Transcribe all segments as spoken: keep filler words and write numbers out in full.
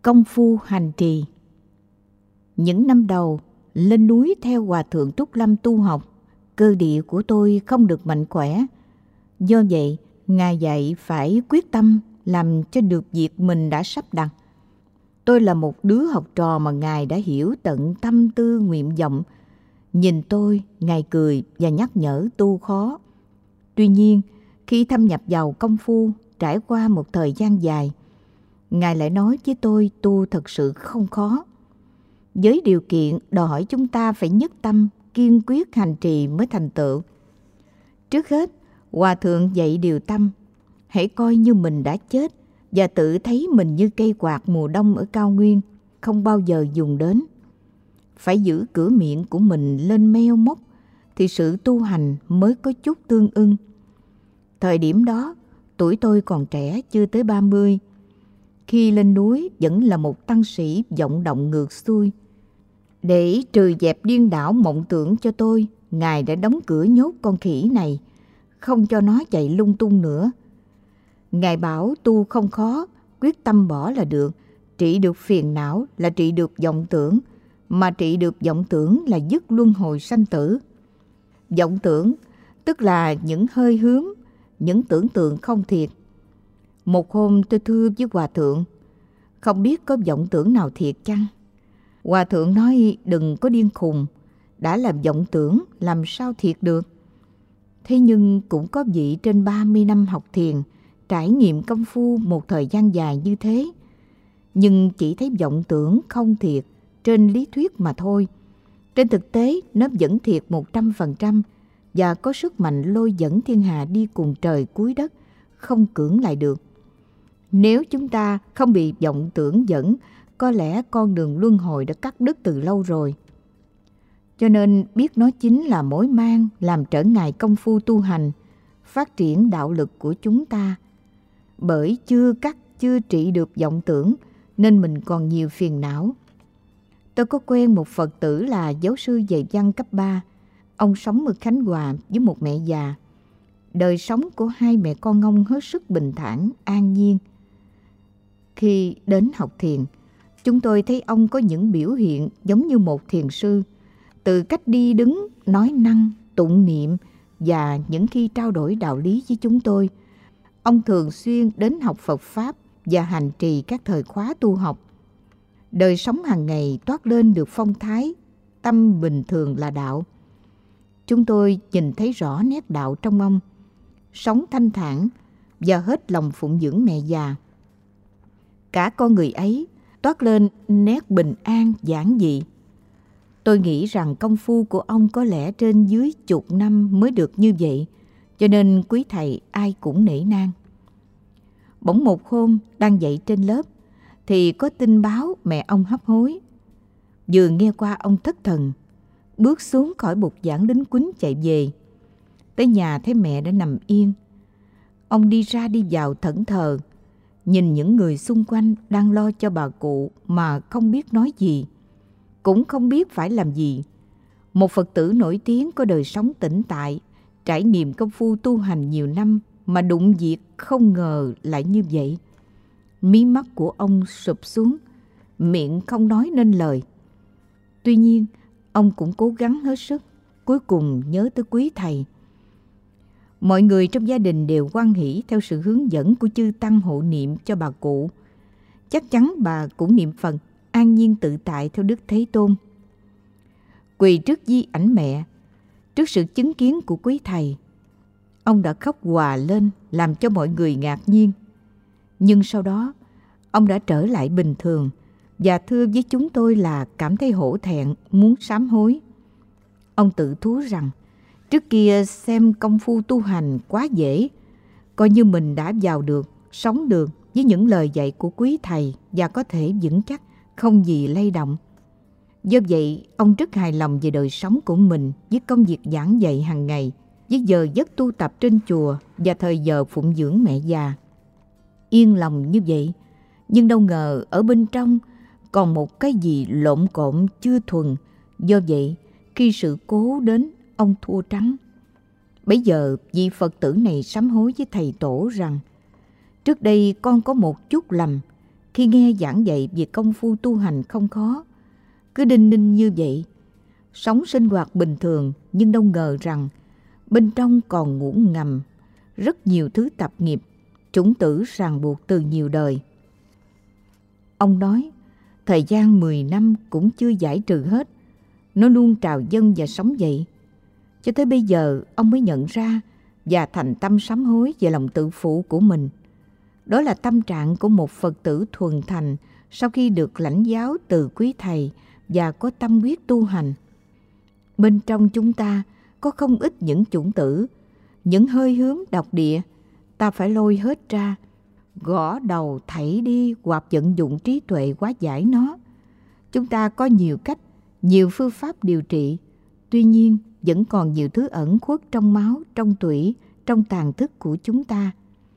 Công phu hành trì. Những năm đầu lên núi theo Hòa Thượng Trúc Lâm tu học, cơ địa của tôi không được mạnh khỏe. Do vậy, Ngài dạy phải quyết tâm làm cho được việc mình đã sắp đặt. Tôi là một đứa học trò mà Ngài đã hiểu tận tâm tư nguyện vọng. Nhìn tôi, Ngài cười và nhắc nhở tu khó. Tuy nhiên, khi thâm nhập vào công phu, trải qua một thời gian dài, Ngài lại nói với tôi tu thật sự không khó. Với điều kiện đòi hỏi chúng ta phải nhất tâm, kiên quyết hành trì mới thành tựu. Trước hết, Hòa Thượng dạy điều tâm. Hãy coi như mình đã chết và tự thấy mình như cây quạt mùa đông ở cao nguyên, không bao giờ dùng đến. Phải giữ cửa miệng của mình lên meo móc thì sự tu hành mới có chút tương ưng. Thời điểm đó, tuổi tôi còn trẻ chưa tới ba mươi. Khi lên núi vẫn là một tăng sĩ vọng động ngược xuôi. Để trừ dẹp điên đảo mộng tưởng cho tôi, Ngài đã đóng cửa nhốt con khỉ này, không cho nó chạy lung tung nữa. Ngài bảo tu không khó, quyết tâm bỏ là được. Trị được phiền não là trị được vọng tưởng, mà trị được vọng tưởng là dứt luân hồi sanh tử. Vọng tưởng tức là những hơi hướng, những tưởng tượng không thiệt. Một hôm tôi thưa với Hòa Thượng, không biết có vọng tưởng nào thiệt chăng? Hòa Thượng nói đừng có điên khùng, đã là vọng tưởng làm sao thiệt được. Thế nhưng cũng có vị trên ba mươi năm học thiền, trải nghiệm công phu một thời gian dài như thế, nhưng chỉ thấy vọng tưởng không thiệt trên lý thuyết mà thôi. Trên thực tế nó vẫn thiệt một trăm phần trăm và có sức mạnh lôi dẫn thiên hạ đi cùng trời cuối đất, không cưỡng lại được. Nếu chúng ta không bị vọng tưởng dẫn, có lẽ con đường luân hồi đã cắt đứt từ lâu rồi. Cho nên biết nó chính là mối mang làm trở ngại công phu tu hành, phát triển đạo lực của chúng ta. Bởi chưa cắt, chưa trị được vọng tưởng nên mình còn nhiều phiền não. Tôi có quen một Phật tử là giáo sư dạy văn cấp ba. Ông sống ở Khánh Hòa với một mẹ già. Đời sống của hai mẹ con ông hết sức bình thản, an nhiên. Khi đến học thiền, chúng tôi thấy ông có những biểu hiện giống như một thiền sư. Từ cách đi đứng, nói năng, tụng niệm và những khi trao đổi đạo lý với chúng tôi, ông thường xuyên đến học Phật Pháp và hành trì các thời khóa tu học. Đời sống hàng ngày toát lên được phong thái, tâm bình thường là đạo. Chúng tôi nhìn thấy rõ nét đạo trong ông, sống thanh thản và hết lòng phụng dưỡng mẹ già. Cả con người ấy toát lên nét bình an giản dị. Tôi nghĩ rằng công phu của ông có lẽ trên dưới chục năm mới được như vậy, cho nên quý thầy ai cũng nể nang. Bỗng một hôm đang dạy trên lớp thì có tin báo mẹ ông hấp hối. Vừa nghe qua ông thất thần, bước xuống khỏi bục giảng lính quýnh chạy về. Tới nhà thấy mẹ đã nằm yên. Ông đi ra đi vào thẫn thờ, nhìn những người xung quanh đang lo cho bà cụ mà không biết nói gì, cũng không biết phải làm gì. Một Phật tử nổi tiếng có đời sống tĩnh tại, trải nghiệm công phu tu hành nhiều năm mà đụng việc không ngờ lại như vậy. Mí mắt của ông sụp xuống, miệng không nói nên lời. Tuy nhiên, ông cũng cố gắng hết sức, cuối cùng nhớ tới quý thầy. Mọi người trong gia đình đều hoan hỷ theo sự hướng dẫn của chư tăng hộ niệm cho bà cụ. Chắc chắn bà cũng niệm Phật, an nhiên tự tại theo Đức Thế Tôn. Quỳ trước di ảnh mẹ, trước sự chứng kiến của quý thầy, ông đã khóc òa lên làm cho mọi người ngạc nhiên. Nhưng sau đó, ông đã trở lại bình thường và thưa với chúng tôi là cảm thấy hổ thẹn, muốn sám hối. Ông tự thú rằng, trước kia xem công phu tu hành quá dễ, coi như mình đã vào được, sống được với những lời dạy của quý thầy và có thể vững chắc, không gì lay động. Do vậy, ông rất hài lòng về đời sống của mình với công việc giảng dạy hàng ngày, với giờ giấc tu tập trên chùa và thời giờ phụng dưỡng mẹ già. Yên lòng như vậy, nhưng đâu ngờ ở bên trong còn một cái gì lộn cộn chưa thuần. Do vậy, khi sự cố đến, ông thua trắng. Bấy giờ vị Phật tử này sám hối với thầy tổ rằng, trước đây con có một chút lầm, khi nghe giảng dạy về công phu tu hành không khó. Cứ đinh ninh như vậy, sống sinh hoạt bình thường, nhưng đâu ngờ rằng bên trong còn ngủ ngầm rất nhiều thứ tập nghiệp, chủng tử ràng buộc từ nhiều đời. Ông nói, thời gian mười năm cũng chưa giải trừ hết, nó luôn trào dâng và sống dậy. Cho tới bây giờ ông mới nhận ra và thành tâm sám hối về lòng tự phụ của mình. Đó là tâm trạng của một Phật tử thuần thành sau khi được lãnh giáo từ quý thầy và có tâm quyết tu hành. Bên trong chúng ta có không ít những chủng tử, những hơi hướng độc địa, ta phải lôi hết ra, gõ đầu thảy đi hoặc vận dụng trí tuệ hóa giải nó. Chúng ta có nhiều cách, nhiều phương pháp điều trị, tuy nhiên vẫn còn nhiều thứ ẩn khuất trong máu, trong tủy, trong tàn thức của chúng ta.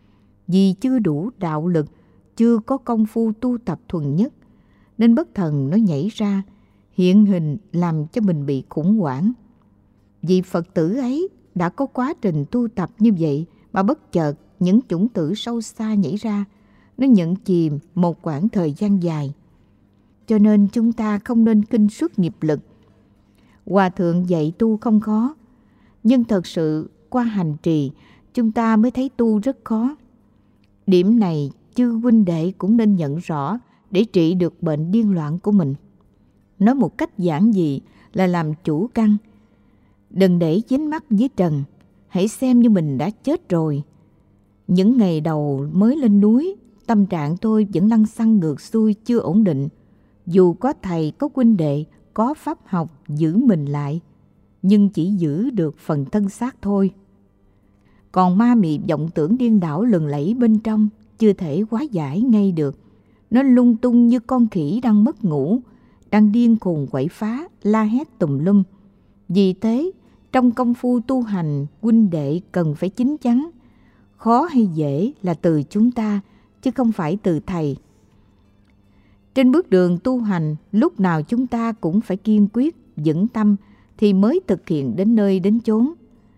Vì chưa đủ đạo lực, chưa có công phu tu tập thuần nhất, nên bất thần nó nhảy ra, hiện hình làm cho mình bị khủng hoảng. Vì Phật tử ấy đã có quá trình tu tập như vậy mà bất chợt những chủng tử sâu xa nhảy ra, nó nhận chìm một quãng thời gian dài. Cho nên chúng ta không nên kinh suất nghiệp lực. Hòa thượng dạy tu không khó, nhưng thật sự qua hành trì chúng ta mới thấy tu rất khó. Điểm này chư huynh đệ cũng nên nhận rõ để trị được bệnh điên loạn của mình. Nói một cách giản dị là làm chủ căn. Đừng để dính mắc với trần, hãy xem như mình đã chết rồi. Những ngày đầu mới lên núi, tâm trạng tôi vẫn lăn xăng ngược xuôi chưa ổn định. Dù có thầy, có huynh đệ, có pháp học giữ mình lại, nhưng chỉ giữ được phần thân xác thôi. Còn ma mị vọng tưởng điên đảo lừng lẫy bên trong chưa thể hóa giải ngay được. Nó lung tung như con khỉ đang mất ngủ, đang điên khùng quậy phá, la hét tùm lum. Vì thế, trong công phu tu hành, huynh đệ cần phải chín chắn. Khó hay dễ là từ chúng ta, chứ không phải từ thầy. Trên bước đường tu hành, lúc nào chúng ta cũng phải kiên quyết, vững tâm thì mới thực hiện đến nơi đến chốn.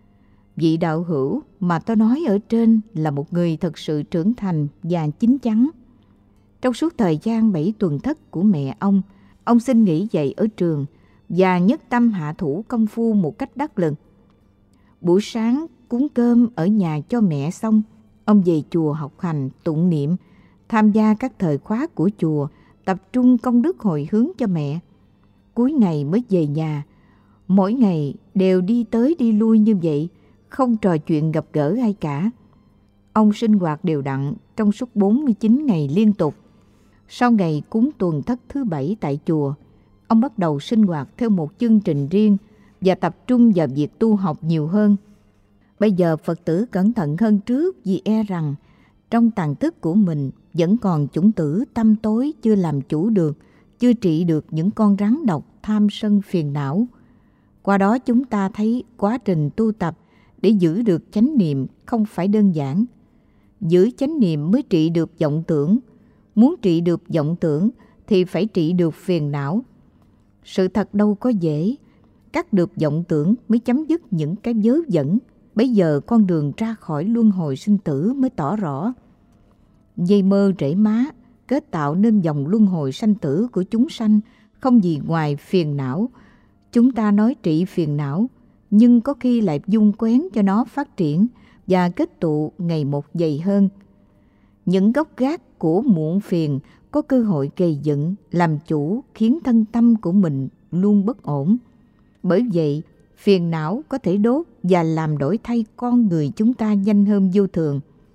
Vị đạo hữu mà tôi nói ở trên là một người thật sự trưởng thành và chín chắn. Trong suốt thời gian bảy tuần thất của mẹ ông, ông xin nghỉ dạy ở trường và nhất tâm hạ thủ công phu một cách đắc lực. Buổi sáng cúng cơm ở nhà cho mẹ xong, ông về chùa học hành, tụng niệm, tham gia các thời khóa của chùa, tập trung công đức hồi hướng cho mẹ. Cuối ngày mới về nhà. Mỗi ngày đều đi tới đi lui như vậy, không trò chuyện gặp gỡ ai cả. Ông sinh hoạt đều đặn trong suốt bốn mươi chín ngày liên tục. Sau ngày cúng tuần thất thứ bảy tại chùa, ông bắt đầu sinh hoạt theo một chương trình riêng và tập trung vào việc tu học nhiều hơn. Bây giờ Phật tử cẩn thận hơn trước vì e rằng trong tàn thức của mình vẫn còn chủng tử tâm tối chưa làm chủ được, chưa trị được những con rắn độc tham sân phiền não. Qua đó chúng ta thấy quá trình tu tập để giữ được chánh niệm không phải đơn giản. Giữ chánh niệm mới trị được vọng tưởng. Muốn trị được vọng tưởng thì phải trị được phiền não. Sự thật đâu có dễ. Cắt được vọng tưởng mới chấm dứt những cái vớ vẩn. Bây giờ con đường ra khỏi luân hồi sinh tử mới tỏ rõ. Dây mơ rễ má kết tạo nên dòng luân hồi sanh tử của chúng sanh không gì ngoài phiền não. Chúng ta nói trị phiền não, nhưng có khi lại dung quén cho nó phát triển và kết tụ ngày một dày hơn. Những gốc gác của muộn phiền có cơ hội gây dựng, làm chủ khiến thân tâm của mình luôn bất ổn. Bởi vậy, phiền não có thể đốt và làm đổi thay con người chúng ta nhanh hơn vô thường.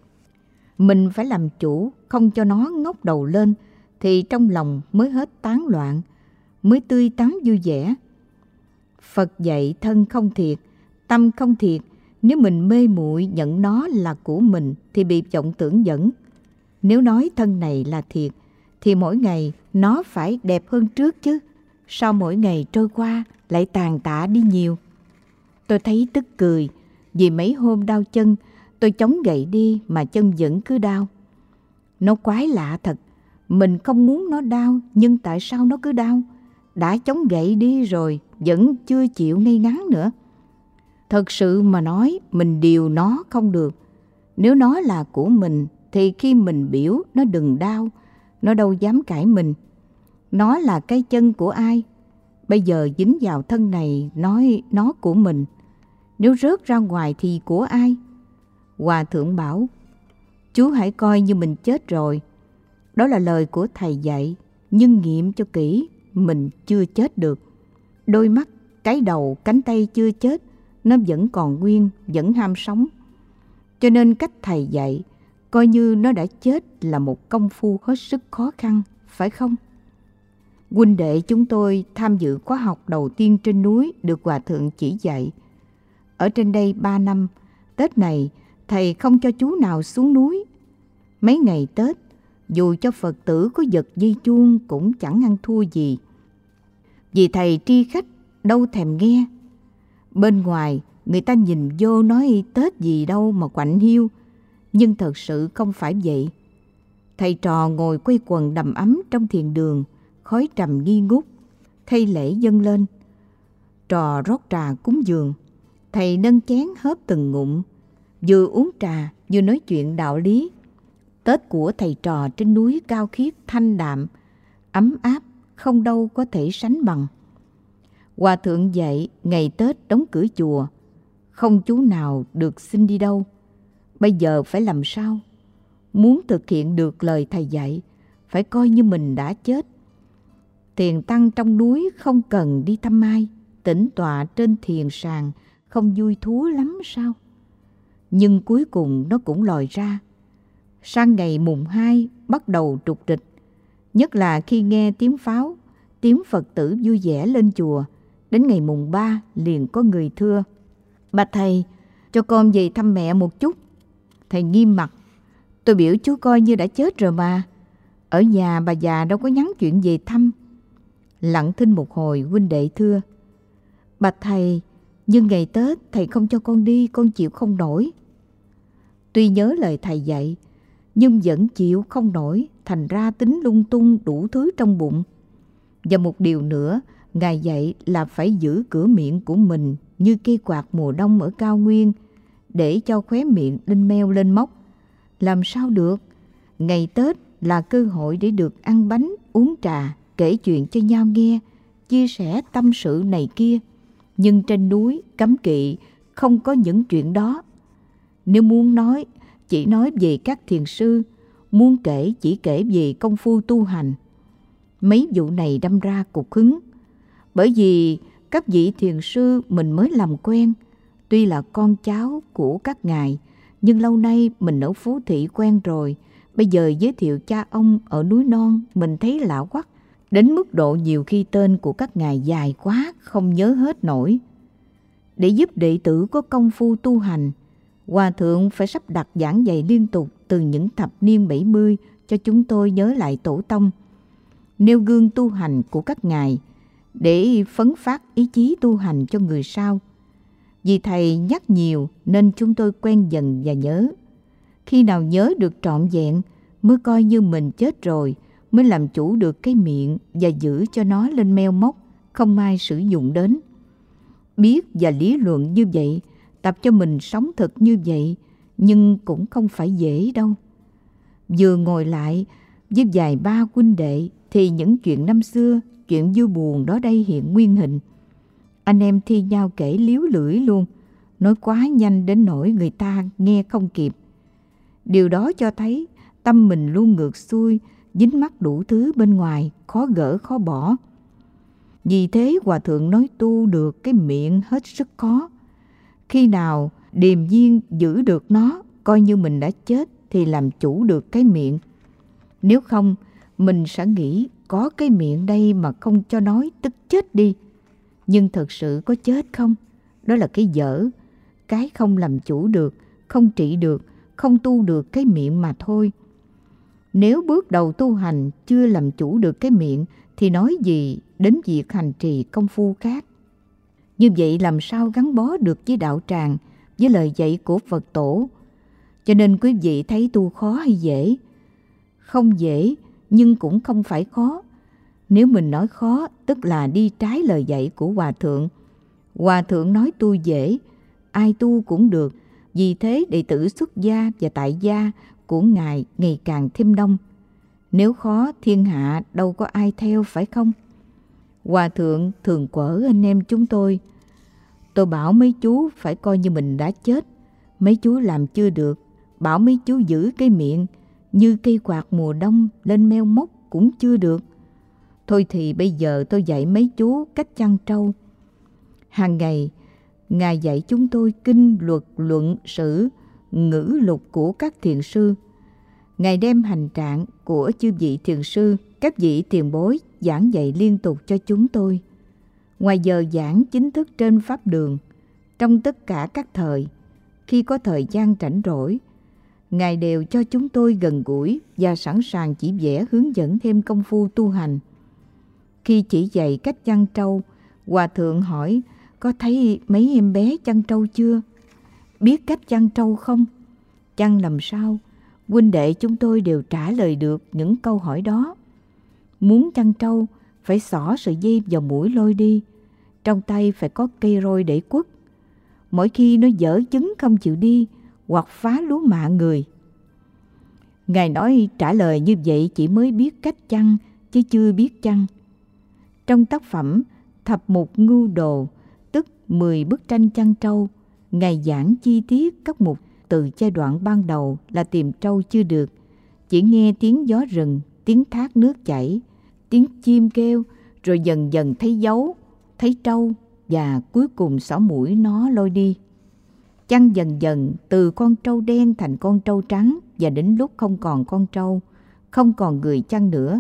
Mình phải làm chủ, không cho nó ngóc đầu lên, thì trong lòng mới hết tán loạn, mới tươi tắn vui vẻ. Phật dạy thân không thiệt, tâm không thiệt. Nếu mình mê muội nhận nó là của mình thì bị vọng tưởng dẫn. Nếu nói thân này là thiệt, thì mỗi ngày nó phải đẹp hơn trước chứ. Sao mỗi ngày trôi qua lại tàn tạ đi nhiều? Tôi thấy tức cười, vì mấy hôm đau chân, tôi chống gậy đi mà chân vẫn cứ đau. Nó quái lạ thật, mình không muốn nó đau, nhưng tại sao nó cứ đau? Đã chống gậy đi rồi, vẫn chưa chịu ngay ngắn nữa. Thật sự mà nói, mình điều nó không được. Nếu nó là của mình, thì khi mình biểu nó đừng đau, nó đâu dám cãi mình. Nó là cái chân của ai? Bây giờ dính vào thân này nói nó của mình. Nếu rớt ra ngoài thì của ai? Hòa thượng bảo, chú hãy coi như mình chết rồi. Đó là lời của thầy dạy, nhưng nghiệm cho kỹ, mình chưa chết được. Đôi mắt, cái đầu, cánh tay chưa chết, nó vẫn còn nguyên, vẫn ham sống. Cho nên cách thầy dạy, coi như nó đã chết là một công phu hết sức khó khăn, phải không? Huynh đệ chúng tôi tham dự khóa học đầu tiên trên núi được Hòa thượng chỉ dạy. Ở trên đây ba năm, Tết này thầy không cho chú nào xuống núi. Mấy ngày Tết, dù cho Phật tử có giật dây chuông cũng chẳng ăn thua gì. Vì thầy tri khách đâu thèm nghe. Bên ngoài người ta nhìn vô nói Tết gì đâu mà quạnh hiu, nhưng thật sự không phải vậy. Thầy trò ngồi quây quần đầm ấm trong thiền đường, khói trầm nghi ngút, thay lễ dâng lên. Trò rót trà cúng dường, thầy nâng chén hớp từng ngụm, vừa uống trà vừa nói chuyện đạo lý. Tết của thầy trò trên núi cao khiết thanh đạm, ấm áp, không đâu có thể sánh bằng. Hòa thượng dạy ngày Tết đóng cửa chùa, không chú nào được xin đi đâu. Bây giờ phải làm sao? Muốn thực hiện được lời thầy dạy, phải coi như mình đã chết. Thiền tăng trong núi không cần đi thăm ai, tĩnh tọa trên thiền sàng không vui thú lắm sao? Nhưng cuối cùng nó cũng lòi ra. Sang ngày mùng hai bắt đầu trục trịch, nhất là khi nghe tiếng pháo, tiếng Phật tử vui vẻ lên chùa. Đến ngày mùng ba liền có người thưa, bạch thầy, cho con về thăm mẹ một chút. Thầy nghiêm mặt, tôi biểu chú coi như đã chết rồi mà. Ở nhà bà già đâu có nhắn chuyện về thăm. Lặng thinh một hồi, huynh đệ thưa, bạch thầy, nhưng ngày Tết thầy không cho con đi, con chịu không nổi. Tuy nhớ lời thầy dạy, nhưng vẫn chịu không nổi, thành ra tính lung tung đủ thứ trong bụng. Và một điều nữa, Ngài dạy là phải giữ cửa miệng của mình như cây quạt mùa đông ở cao nguyên, để cho khóe miệng lên meo lên móc. Làm sao được? Ngày Tết là cơ hội để được ăn bánh, uống trà, kể chuyện cho nhau nghe, chia sẻ tâm sự này kia. Nhưng trên núi cấm kỵ, không có những chuyện đó. Nếu muốn nói, chỉ nói về các thiền sư, muốn kể chỉ kể về công phu tu hành. Mấy vụ này đâm ra cục hứng, bởi vì các vị thiền sư mình mới làm quen. Tuy là con cháu của các ngài, nhưng lâu nay mình ở phố thị quen rồi. Bây giờ giới thiệu cha ông ở núi non, mình thấy lạ quắc, đến mức độ nhiều khi tên của các ngài dài quá, không nhớ hết nổi. Để giúp đệ tử có công phu tu hành, Hòa thượng phải sắp đặt giảng dạy liên tục từ những thập niên bảy mươi cho chúng tôi nhớ lại tổ tông, nêu gương tu hành của các ngài để phấn phát ý chí tu hành cho người sau. Vì thầy nhắc nhiều nên chúng tôi quen dần và nhớ. Khi nào nhớ được trọn vẹn mới coi như mình chết rồi, mới làm chủ được cái miệng và giữ cho nó lên meo móc, không ai sử dụng đến. Biết và lý luận như vậy, tập cho mình sống thật như vậy, nhưng cũng không phải dễ đâu. Vừa ngồi lại với vài ba huynh đệ thì những chuyện năm xưa, chuyện vui buồn đó đây hiện nguyên hình. Anh em thi nhau kể líu lưỡi luôn, nói quá nhanh đến nỗi người ta nghe không kịp. Điều đó cho thấy tâm mình luôn ngược xuôi, dính mắc đủ thứ bên ngoài, khó gỡ khó bỏ. Vì thế Hòa thượng nói tu được cái miệng hết sức khó. Khi nào điềm nhiên giữ được nó, coi như mình đã chết thì làm chủ được cái miệng. Nếu không, mình sẽ nghĩ có cái miệng đây mà không cho nói tức chết đi. Nhưng thật sự có chết không? Đó là cái dở, cái không làm chủ được, không trị được, không tu được cái miệng mà thôi. Nếu bước đầu tu hành chưa làm chủ được cái miệng thì nói gì đến việc hành trì công phu khác. Như vậy làm sao gắn bó được với đạo tràng, với lời dạy của Phật tổ? Cho nên quý vị thấy tu khó hay dễ? Không dễ, nhưng cũng không phải khó. Nếu mình nói khó, tức là đi trái lời dạy của Hòa thượng. Hòa thượng nói tu dễ, ai tu cũng được. Vì thế đệ tử xuất gia và tại gia của Ngài ngày càng thêm đông. Nếu khó thiên hạ đâu có ai theo phải không? Hòa thượng thường quở anh em chúng tôi. Tôi bảo mấy chú phải coi như mình đã chết. Mấy chú làm chưa được, bảo mấy chú giữ cái miệng như cây quạt mùa đông lên meo móc cũng chưa được. Thôi thì bây giờ tôi dạy mấy chú cách chăn trâu. Hàng ngày, Ngài dạy chúng tôi kinh luật luận sử, ngữ lục của các thiền sư. Ngài đem hành trạng của chư vị thiền sư, các vị tiền bối giảng dạy liên tục cho chúng tôi. Ngoài giờ giảng chính thức trên pháp đường, trong tất cả các thời, khi có thời gian rảnh rỗi, Ngài đều cho chúng tôi gần gũi và sẵn sàng chỉ vẽ hướng dẫn thêm công phu tu hành. Khi chỉ dạy cách chăn trâu, Hòa thượng hỏi có thấy mấy em bé chăn trâu chưa? Biết cách chăn trâu không? Chăn làm sao? Huynh đệ chúng tôi đều trả lời được những câu hỏi đó. Muốn chăn trâu phải xỏ sợi dây vào mũi lôi đi, trong tay phải có cây roi để quất. Mỗi khi nó dở chứng không chịu đi hoặc phá lúa mạ người. Ngài nói trả lời như vậy chỉ mới biết cách chăn chứ chưa biết chăn. Trong tác phẩm Thập Mục Ngưu Đồ, tức mười bức tranh chăn trâu, Ngài giảng chi tiết các mục từ giai đoạn ban đầu là tìm trâu chưa được, chỉ nghe tiếng gió rừng, tiếng thác nước chảy, tiếng chim kêu, rồi dần dần thấy dấu, thấy trâu và cuối cùng xỏ mũi nó lôi đi. Chăn dần dần từ con trâu đen thành con trâu trắng và đến lúc không còn con trâu, không còn người chăn nữa.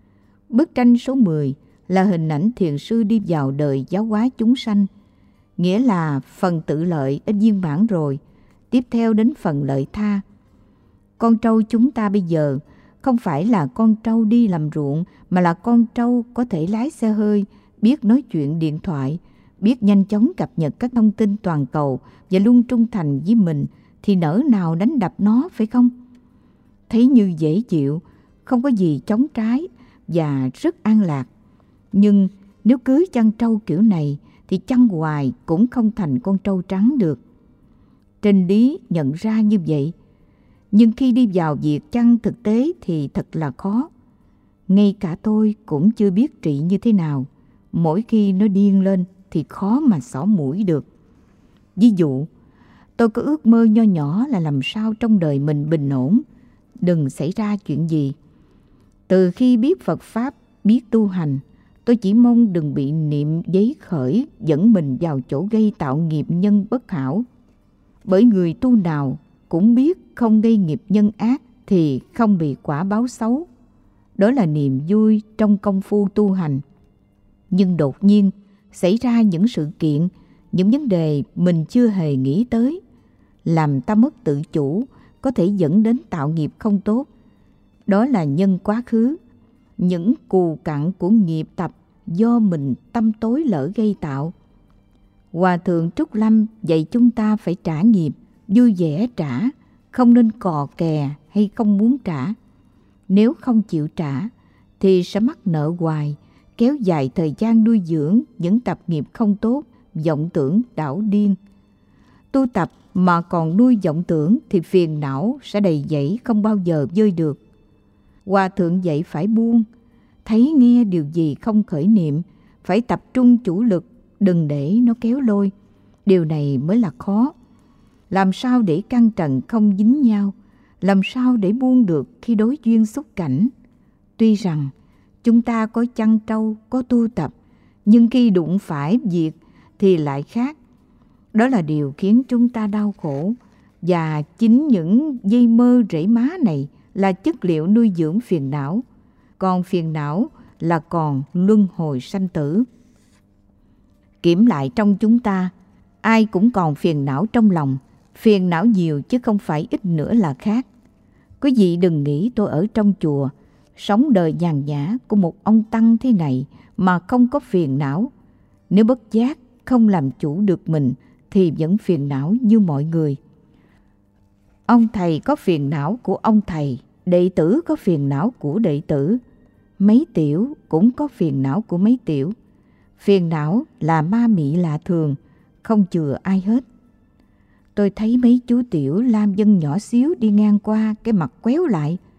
Bức tranh số mười là hình ảnh thiền sư đi vào đời giáo hóa chúng sanh, nghĩa là phần tự lợi đã viên mãn rồi, tiếp theo đến phần lợi tha. Con trâu chúng ta bây giờ không phải là con trâu đi làm ruộng, mà là con trâu có thể lái xe hơi, biết nói chuyện điện thoại, biết nhanh chóng cập nhật các thông tin toàn cầu và luôn trung thành với mình, thì nỡ nào đánh đập nó phải không? Thấy như dễ chịu, không có gì chống trái và rất an lạc. Nhưng nếu cứ chăn trâu kiểu này thì chăn hoài cũng không thành con trâu trắng được. Trên lý nhận ra như vậy, nhưng khi đi vào việc chăn thực tế thì thật là khó. Ngay cả tôi cũng chưa biết trị như thế nào. Mỗi khi nó điên lên thì khó mà xỏ mũi được. Ví dụ, tôi có ước mơ nho nhỏ là làm sao trong đời mình bình ổn, đừng xảy ra chuyện gì. Từ khi biết Phật Pháp, biết tu hành, tôi chỉ mong đừng bị niệm giấy khởi dẫn mình vào chỗ gây tạo nghiệp nhân bất hảo. Bởi người tu nào cũng biết không gây nghiệp nhân ác thì không bị quả báo xấu. Đó là niềm vui trong công phu tu hành. Nhưng đột nhiên xảy ra những sự kiện, những vấn đề mình chưa hề nghĩ tới, làm ta mất tự chủ, có thể dẫn đến tạo nghiệp không tốt. Đó là nhân quá khứ, những cù cặn của nghiệp tập do mình tâm tối lỡ gây tạo. Hòa thượng Trúc Lâm dạy chúng ta phải trả nghiệp, vui vẻ trả, không nên cò kè hay không muốn trả. Nếu không chịu trả thì sẽ mắc nợ hoài, kéo dài thời gian nuôi dưỡng những tập nghiệp không tốt, vọng tưởng đảo điên. Tu tập mà còn nuôi vọng tưởng thì phiền não sẽ đầy dẫy không bao giờ vơi được. Hòa thượng dạy phải buông, thấy nghe điều gì không khởi niệm, phải tập trung chủ lực, đừng để nó kéo lôi. Điều này mới là khó. Làm sao để căn trần không dính nhau? Làm sao để buông được khi đối duyên xúc cảnh? Tuy rằng chúng ta có chăn trâu, có tu tập, nhưng khi đụng phải việc thì lại khác. Đó là điều khiến chúng ta đau khổ. Và chính những dây mơ rễ má này là chất liệu nuôi dưỡng phiền não. Còn phiền não là còn luân hồi sanh tử. Kiểm lại trong chúng ta, ai cũng còn phiền não trong lòng. Phiền não nhiều chứ không phải ít nữa là khác. Quý vị đừng nghĩ tôi ở trong chùa, sống đời nhàn nhã của một ông tăng thế này mà không có phiền não. Nếu bất giác không làm chủ được mình thì vẫn phiền não như mọi người. Ông thầy có phiền não của ông thầy, đệ tử có phiền não của đệ tử, mấy tiểu cũng có phiền não của mấy tiểu. Phiền não là ma mị lạ thường, không chừa ai hết. Tôi thấy mấy chú tiểu lam dân nhỏ xíu đi ngang qua, cái mặt quéo lại.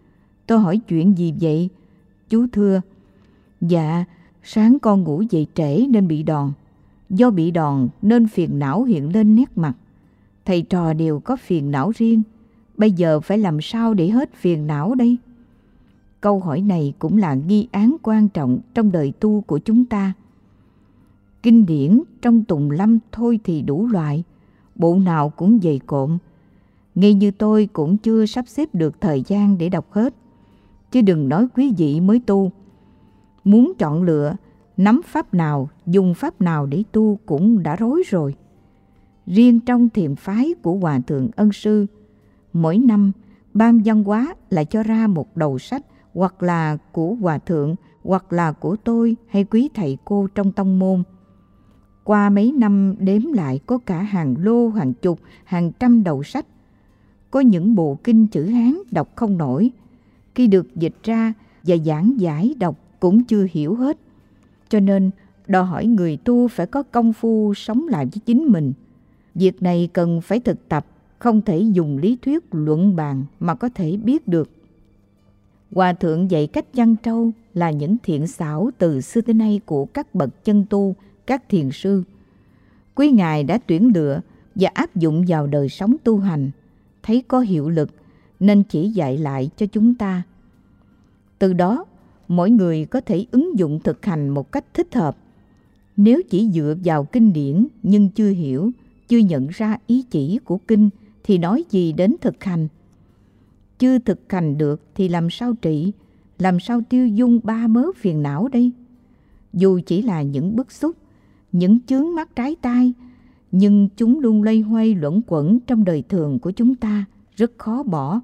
Tôi hỏi chuyện gì vậy? Chú thưa: Dạ, sáng con ngủ dậy trễ nên bị đòn. Do bị đòn nên phiền não hiện lên nét mặt. Thầy trò đều có phiền não riêng. Bây giờ phải làm sao để hết phiền não đây? Câu hỏi này cũng là nghi án quan trọng trong đời tu của chúng ta. Kinh điển trong tùng lâm thôi thì đủ loại, bộ nào cũng dày cộm. Ngay như tôi cũng chưa sắp xếp được thời gian để đọc hết, chứ đừng nói quý vị mới tu. Muốn chọn lựa, nắm pháp nào, dùng pháp nào để tu cũng đã rối rồi. Riêng trong thiền phái của Hòa Thượng Ân Sư, mỗi năm Ban Văn hóa lại cho ra một đầu sách, hoặc là của Hòa Thượng, hoặc là của tôi hay quý thầy cô trong tông môn. Qua mấy năm đếm lại có cả hàng lô, hàng chục, hàng trăm đầu sách. Có những bộ kinh chữ Hán đọc không nổi, khi được dịch ra và giảng giải đọc cũng chưa hiểu hết. Cho nên đòi hỏi người tu phải có công phu sống lại với chính mình. Việc này cần phải thực tập, không thể dùng lý thuyết luận bàn mà có thể biết được. Hòa Thượng dạy cách văn trâu là những thiện xảo từ xưa tới nay của các bậc chân tu, các thiền sư. Quý Ngài đã tuyển lựa và áp dụng vào đời sống tu hành, thấy có hiệu lực nên chỉ dạy lại cho chúng ta. Từ đó, mỗi người có thể ứng dụng thực hành một cách thích hợp. Nếu chỉ dựa vào kinh điển nhưng chưa hiểu, chưa nhận ra ý chỉ của kinh thì nói gì đến thực hành? Chưa thực hành được thì làm sao trị, làm sao tiêu dung ba mớ phiền não đây? Dù chỉ là những bức xúc, những chướng mắt trái tai, nhưng chúng luôn loay hoay luẩn quẩn trong đời thường của chúng ta, rất khó bỏ.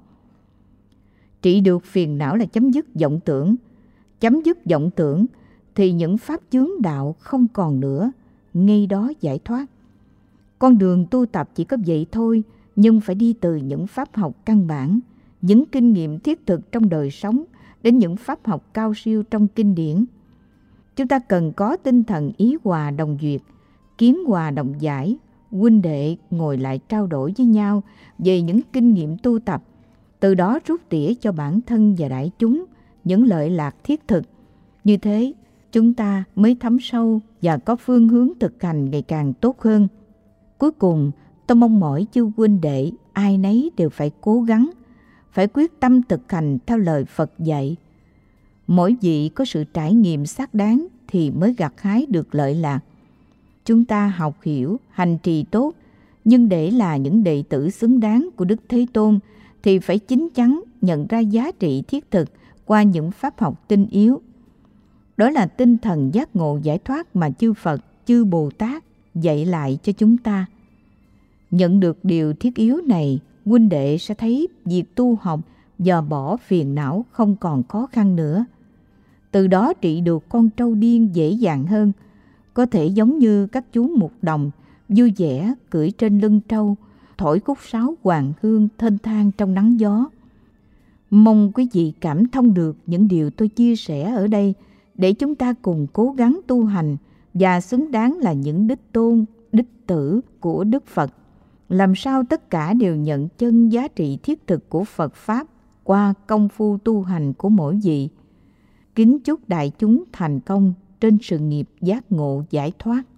Trị được phiền não là chấm dứt vọng tưởng. Chấm dứt vọng tưởng thì những pháp chướng đạo không còn nữa, ngay đó giải thoát. Con đường tu tập chỉ có vậy thôi, nhưng phải đi từ những pháp học căn bản, những kinh nghiệm thiết thực trong đời sống đến những pháp học cao siêu trong kinh điển. Chúng ta cần có tinh thần ý hòa đồng duyệt, kiến hòa đồng giải, huynh đệ ngồi lại trao đổi với nhau về những kinh nghiệm tu tập, từ đó rút tỉa cho bản thân và đại chúng những lợi lạc thiết thực. Như thế, chúng ta mới thấm sâu và có phương hướng thực hành ngày càng tốt hơn. Cuối cùng, tôi mong mỏi chư huynh đệ ai nấy đều phải cố gắng, phải quyết tâm thực hành theo lời Phật dạy. Mỗi vị có sự trải nghiệm xác đáng thì mới gặt hái được lợi lạc. Chúng ta học hiểu, hành trì tốt, nhưng để là những đệ tử xứng đáng của Đức Thế Tôn thì phải chín chắn nhận ra giá trị thiết thực qua những pháp học tinh yếu. Đó là tinh thần giác ngộ giải thoát mà chư Phật, chư Bồ Tát dạy lại cho chúng ta. Nhận được điều thiết yếu này, huynh đệ sẽ thấy việc tu học và bỏ phiền não không còn khó khăn nữa. Từ đó trị được con trâu điên dễ dàng hơn, có thể giống như các chú mục đồng vui vẻ cưỡi trên lưng trâu, thổi khúc sáo hoàng hương thênh thang trong nắng gió. Mong quý vị cảm thông được những điều tôi chia sẻ ở đây để chúng ta cùng cố gắng tu hành và xứng đáng là những đích tôn, đích tử của Đức Phật. Làm sao tất cả đều nhận chân giá trị thiết thực của Phật Pháp qua công phu tu hành của mỗi vị. Kính chúc đại chúng thành công trên sự nghiệp giác ngộ giải thoát.